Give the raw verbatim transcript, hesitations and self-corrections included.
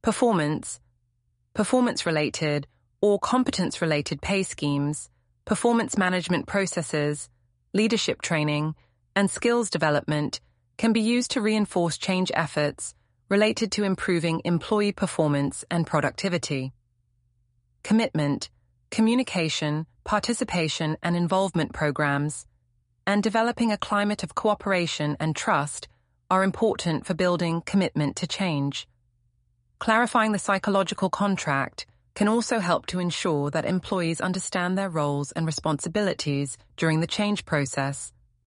Performance, performance-related or competence-related pay schemes, performance management processes, leadership training, and skills development can be used to reinforce change efforts related to improving employee performance and productivity. Commitment, communication, participation, and involvement programs, and developing a climate of cooperation and trust are important for building commitment to change. Clarifying the psychological contract can also help to ensure that employees understand their roles and responsibilities during the change process